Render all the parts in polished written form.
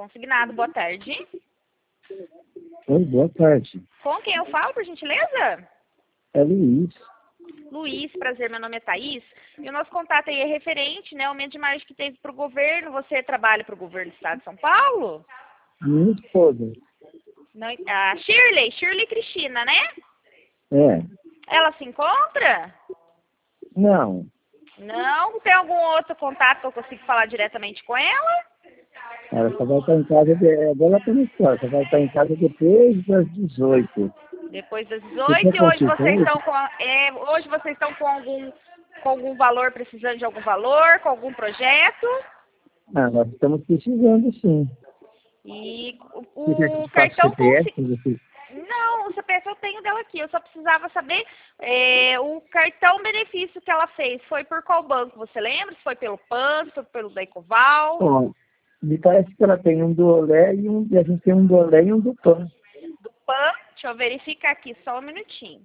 Consignado, boa tarde. Oi, boa tarde. Com quem eu falo, por gentileza? É Luiz. Luiz, prazer, meu nome é Thaís. E o nosso contato aí é referente, né, ao aumento de margem que teve para o governo. Você trabalha para o governo do estado de São Paulo? Minha esposa. Não, a Shirley Cristina, né? É. Ela se encontra? Não. Não? Tem algum outro contato que eu consigo falar diretamente com ela? Ela só vai estar em casa. Agora ela está na escola. Só vai estar em casa depois das 18. Depois das Você 18 quer e hoje vocês consultório? estão hoje vocês estão com algum valor, precisando de algum valor, com algum projeto? Ah, nós estamos precisando, sim. E Você quer que eu o te passe o cartão CPF para você? Não, o CPF eu tenho dela aqui. Eu só precisava saber o cartão benefício que ela fez. Foi por qual banco? Você lembra? Se foi pelo PAN, se foi pelo Daicoval? Bom, me parece que ela tem um do Olé e a gente tem um do Olé e um do PAN. Do PAN? Deixa eu verificar aqui, só um minutinho.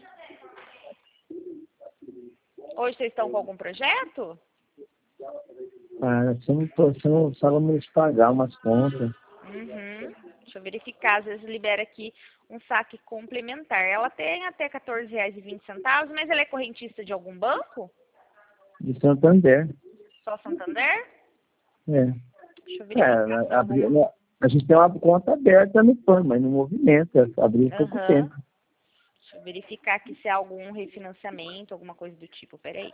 Hoje vocês estão com algum projeto? Ah, precisávamos pagar umas contas. Uhum. Deixa eu verificar, às vezes libera aqui um saque complementar. Ela tem até R$14,20, mas ela é correntista de algum banco? De Santander. Só Santander? É. Deixa eu verificar se alguma... A gente tem uma conta aberta no PAN, mas não movimenta. Abriu há pouco tempo. Deixa eu verificar aqui se há algum refinanciamento, alguma coisa do tipo. Peraí.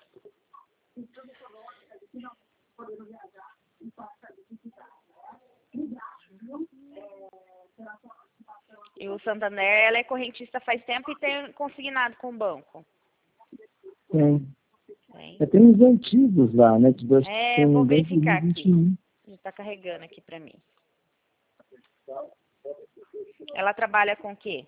E o Santander, ela é correntista faz tempo e tem consignado com o banco? Tem. Tem. Tem uns antigos lá, né? Vou verificar aqui. 2021. Já está carregando aqui para mim. Ela trabalha com o quê?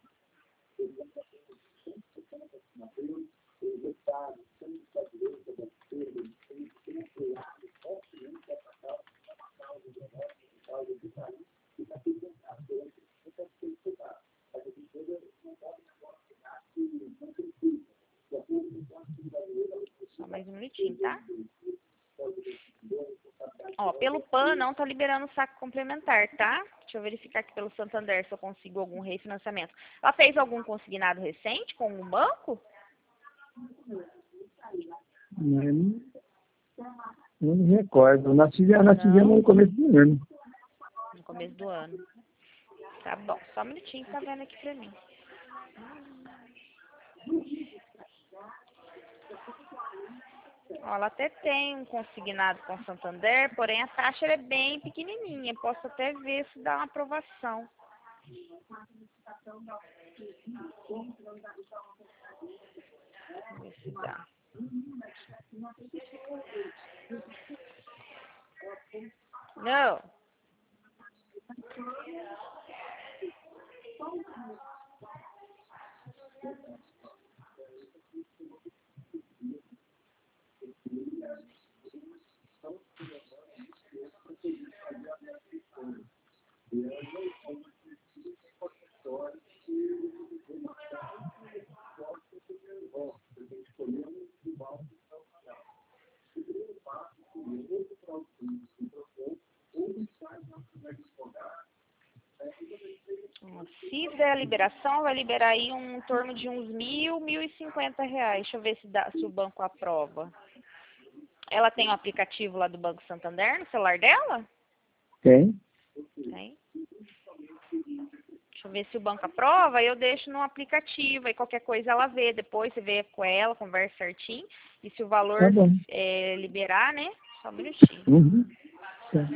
Só mais um minutinho, tá? Ó, pelo PAN não tá liberando o saque complementar, tá? Deixa eu verificar aqui pelo Santander se eu consigo algum refinanciamento. Ela fez algum consignado recente com um banco? Não me recordo. Nós tivemos no começo do ano. No começo do ano. Tá bom, só um minutinho, tá vendo aqui pra mim. Ó, ela até tem um consignado com Santander, porém a taxa é bem pequenininha. Posso até ver se dá uma aprovação. Vamos ver se dá. Não. Se der a liberação, vai liberar aí em torno de uns R$1.050. Deixa eu ver se o banco aprova. Ela tem o aplicativo lá do Banco Santander no celular dela? Tem. Tem. Deixa eu ver se o banco aprova, eu deixo no aplicativo, aí qualquer coisa ela vê, depois você vê com ela, conversa certinho, e se o valor Tá bom. liberar, né? Só um minutinho. Uhum. Tá.